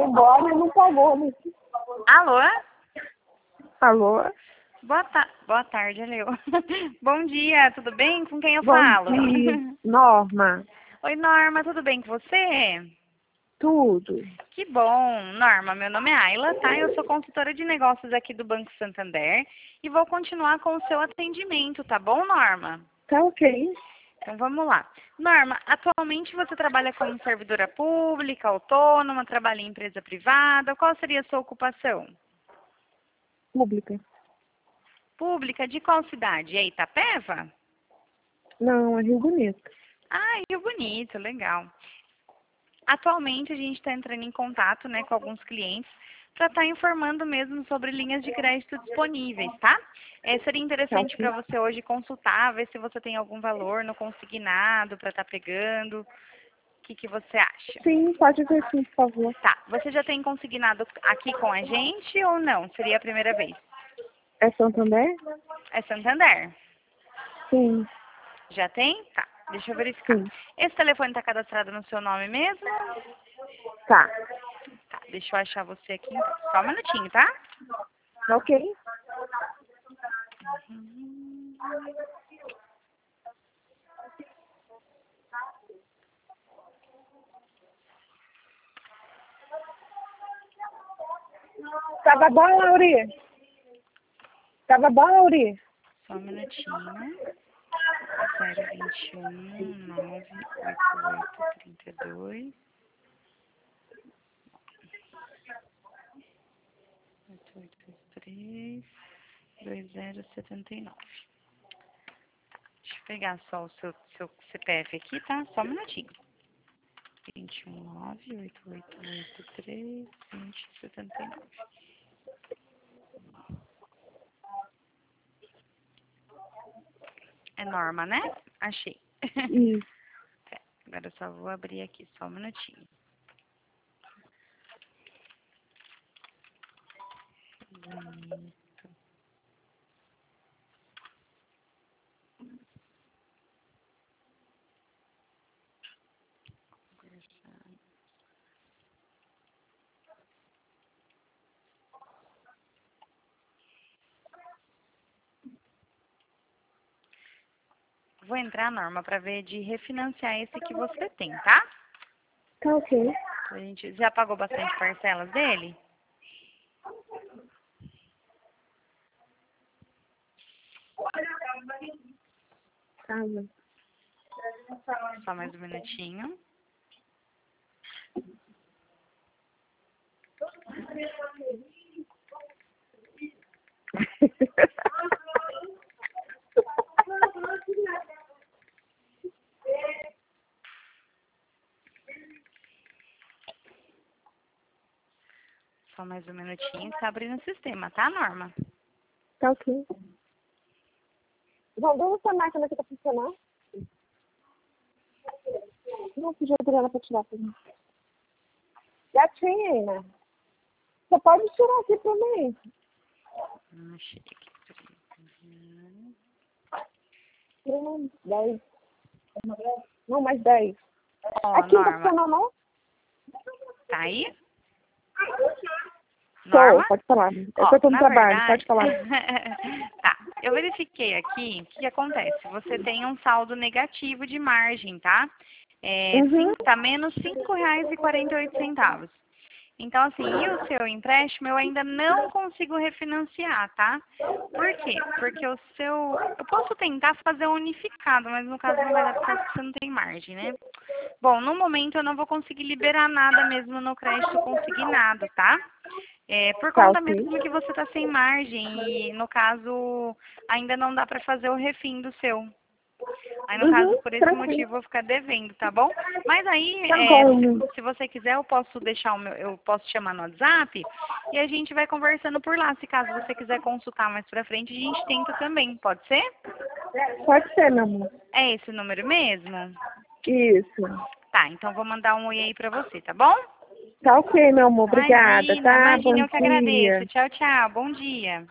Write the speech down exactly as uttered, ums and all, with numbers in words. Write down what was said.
embora e não pagou, né? Alô? Alô? Boa, ta Boa tarde, Aleu. Bom dia, tudo bem? Com quem eu Bom falo? dia. Norma. Oi, Norma, tudo bem com você? Tudo. Que bom. Norma, meu nome é Ayla, tá? Eu sou consultora de negócios aqui do Banco Santander e vou continuar com o seu atendimento, tá bom, Norma? Tá ok. Então vamos lá. Norma, atualmente você trabalha como servidora pública, autônoma, trabalha em empresa privada? Qual seria a sua ocupação? Pública. Pública de qual cidade? É Itapeva? Não, é Rio Bonito. Ah, Rio Bonito, legal. Atualmente a gente está entrando em contato, né, com alguns clientes para estar informando mesmo sobre linhas de crédito disponíveis, tá? É, seria Tá interessante ok. para você hoje consultar, ver se você tem algum valor no consignado para estar pegando. O que, que você acha? Sim, pode ver sim, por favor. Tá, você já tem consignado aqui com a gente ou não? Seria a primeira vez? É Santander? É Santander? Sim, Já tem? Tá, deixa eu verificar. sim. Esse telefone está cadastrado no seu nome mesmo? Tá. Tá, deixa eu achar você aqui. Então. Só um minutinho, tá? Tá ok? Tava bom, Lauri? Tava bom, Lauri? Só um minutinho. zero vinte e um, nove oito oito, trinta e dois. oito oito dois três, dois zero sete nove. Deixa eu pegar só o seu, seu C P F aqui, tá? Só um minutinho. vinte e um, nove oito oito oito três, vinte setenta e nove. É Norma, né? Achei. Isso. Tá, agora eu só vou abrir aqui, só um minutinho. Bonito. Vou entrar, Norma, para ver de refinanciar esse que você tem, tá? Tá ok. A gente já pagou bastante parcelas dele? Casa. Só mais um minutinho. Só mais um minutinho que tá abrindo o sistema, tá, Norma? Tá ok. Vamos ver se a máquina aqui tá funcionando. Não pedi a Adriana pra tirar pra mim. Já tinha aí, né? Você pode tirar aqui pra mim. Hum, achei aqui. Hum, dez. Não, mais dez. Ó, Aqui não tá Norma, funcionando, não? tá aí? Tô, Norma? pode falar. Eu Ó, tô no na trabalho, verdade... pode falar. Tá, eu verifiquei aqui o que acontece. Você tem um saldo negativo de margem, tá? É, Uhum. cinco, tá menos cinco reais e quarenta e oito centavos. Então, assim, e o seu empréstimo eu ainda não consigo refinanciar, tá? Por quê? Porque o seu... Eu posso tentar fazer um unificado, mas no caso não vai dar porque você não tem margem, né? Bom, no momento eu não vou conseguir liberar nada mesmo no crédito consignado, tá? É, por Tá conta ok. mesmo que você está sem margem e, no caso, ainda não dá para fazer o refim do seu. Aí, no caso, Uhum, por esse tranquilo. motivo, eu vou ficar devendo, tá bom? Mas aí, Tá é, bom. se, se você quiser, eu posso deixar o meu, eu posso te chamar no WhatsApp e a gente vai conversando por lá. Se caso você quiser consultar mais pra frente, a gente tenta também, pode ser? Pode ser, meu amor. É esse o número mesmo? Isso. Tá, então vou mandar um oi aí pra você, tá bom? Tá ok, meu amor. Obrigada, Imagina, tá? imagina, Bom eu que agradeço. dia. Tchau, tchau, bom dia.